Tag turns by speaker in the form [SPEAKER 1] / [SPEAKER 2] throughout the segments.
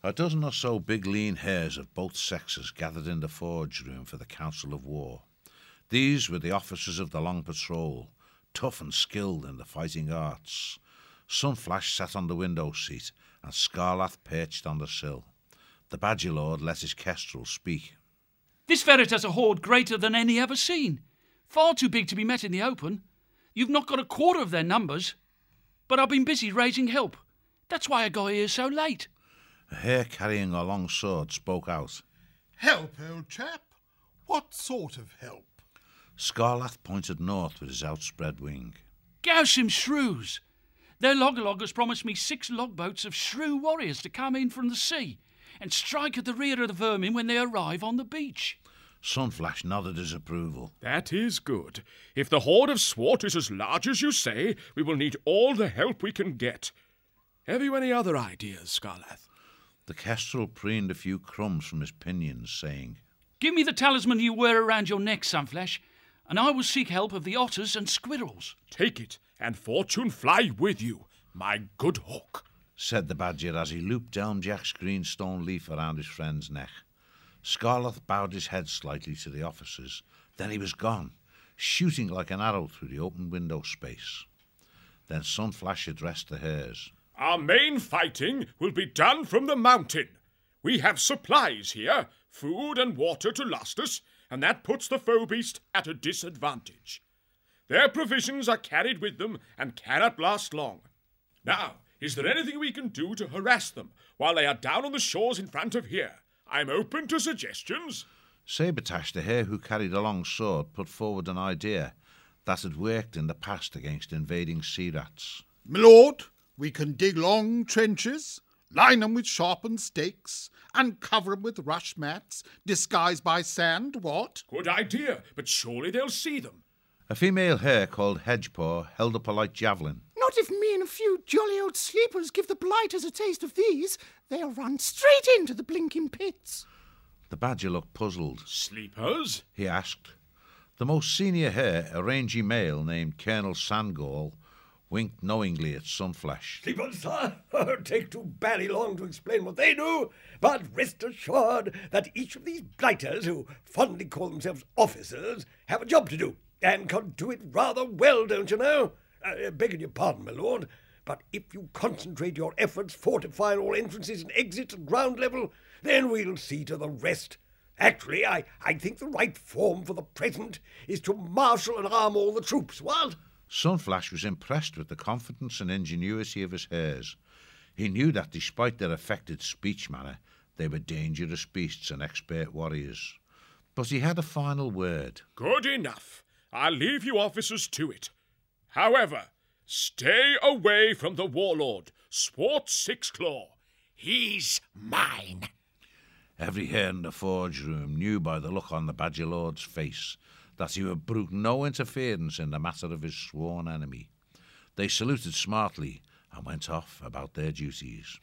[SPEAKER 1] A dozen or so big lean hares of both sexes gathered in the forge room for the council of war. These were the officers of the Long Patrol, tough and skilled in the fighting arts. Sunflash sat on the window seat, and Scarlath perched on the sill. The Badger Lord let his kestrel speak.
[SPEAKER 2] This ferret has a hoard greater than any ever seen. Far too big to be met in the open. You've not got a quarter of their numbers. But I've been busy raising help. That's why I got here so late.
[SPEAKER 1] A hare carrying a long sword spoke out.
[SPEAKER 3] Help, old chap? What sort of help?
[SPEAKER 1] Scarlath pointed north with his outspread wing.
[SPEAKER 2] Gowsham shrews. Their loggerloggers promised me 6 logboats of shrew warriors to come in from the sea and strike at the rear of the vermin when they arrive on the beach.
[SPEAKER 1] Sunflash nodded his approval.
[SPEAKER 4] That is good. If the horde of swart is as large as you say, we will need all the help we can get. Have you any other ideas, Scarlath?
[SPEAKER 1] The kestrel preened a few crumbs from his pinions, saying,
[SPEAKER 2] Give me the talisman you wear around your neck, Sunflash, and I will seek help of the otters and squirrels.
[SPEAKER 4] Take it, and fortune fly with you, my good hawk,
[SPEAKER 1] said the Badger as he looped Elmjack's green stone leaf around his friend's neck. Scarlath bowed his head slightly to the officers. Then he was gone, shooting like an arrow through the open window space. Then Sunflash addressed the hares.
[SPEAKER 4] Our main fighting will be done from the mountain. We have supplies here, food and water to last us, and that puts the foe beast at a disadvantage. Their provisions are carried with them and cannot last long. Now, is there anything we can do to harass them while they are down on the shores in front of here? I'm open to suggestions.
[SPEAKER 1] Sabretash, the hare who carried a long sword, put forward an idea that had worked in the past against invading sea rats.
[SPEAKER 3] My lord, we can dig long trenches, line them with sharpened stakes, and cover them with rush mats, disguised by sand, what?
[SPEAKER 4] Good idea, but surely they'll see them.
[SPEAKER 1] A female hare called Hedgepaw held up a light javelin.
[SPEAKER 5] Not if me and a few jolly old sleepers give the blighters a taste of these. They'll run straight into the blinking pits.
[SPEAKER 1] The Badger looked puzzled.
[SPEAKER 4] Sleepers?
[SPEAKER 1] He asked. The most senior hare, a rangy male named Colonel Sandgall, winked knowingly at Sunflash.
[SPEAKER 6] Sleepers, sir? It'll take too barely long to explain what they do, but rest assured that each of these blighters, who fondly call themselves officers, have a job to do, and can do it rather well, don't you know? Begging your pardon, my lord, but if you concentrate your efforts, fortifying all entrances and exits at ground level, then we'll see to the rest. Actually, I think the right form for the present is to marshal and arm all the troops, what?
[SPEAKER 1] Sunflash was impressed with the confidence and ingenuity of his hares. He knew that despite their affected speech manner, they were dangerous beasts and expert warriors. But he had a final word.
[SPEAKER 4] Good enough. I'll leave you officers to it. However, stay away from the warlord, Swart Sixclaw. He's mine.
[SPEAKER 1] Every hare in the forge room knew by the look on the Badger Lord's face that he would brook no interference in the matter of his sworn enemy. They saluted smartly and went off about their duties.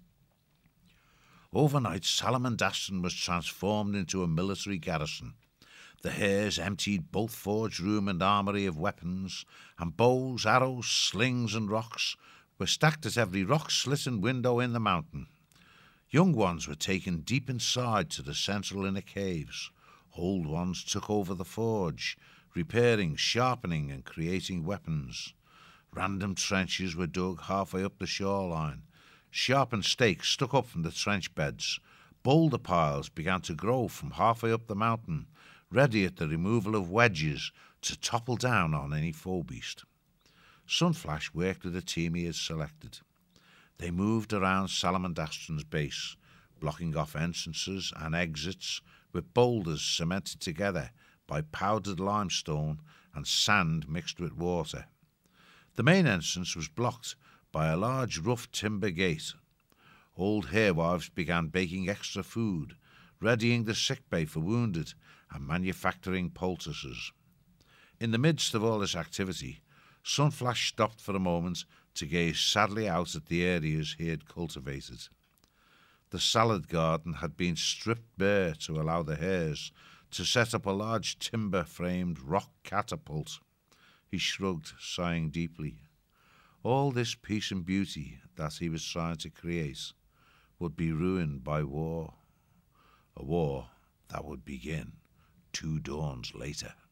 [SPEAKER 1] Overnight, Salamandaston was transformed into a military garrison. The hares emptied both forge room and armoury of weapons, and bows, arrows, slings and rocks were stacked at every rock slit and window in the mountain. Young ones were taken deep inside to the central inner caves. Old ones took over the forge, repairing, sharpening and creating weapons. Random trenches were dug halfway up the shoreline. Sharpened stakes stuck up from the trench beds. Boulder piles began to grow from halfway up the mountain, ready at the removal of wedges to topple down on any foe beast. Sunflash worked with the team he had selected. They moved around Salamandaston's base, blocking off entrances and exits with boulders cemented together by powdered limestone and sand mixed with water. The main entrance was blocked by a large rough timber gate. Old harewives began baking extra food, readying the sick bay for wounded, and manufacturing poultices. In the midst of all this activity, Sunflash stopped for a moment to gaze sadly out at the areas he had cultivated. The salad garden had been stripped bare to allow the hares to set up a large timber-framed rock catapult. He shrugged, sighing deeply. All this peace and beauty that he was trying to create would be ruined by war, a war that would begin 2 dawns later.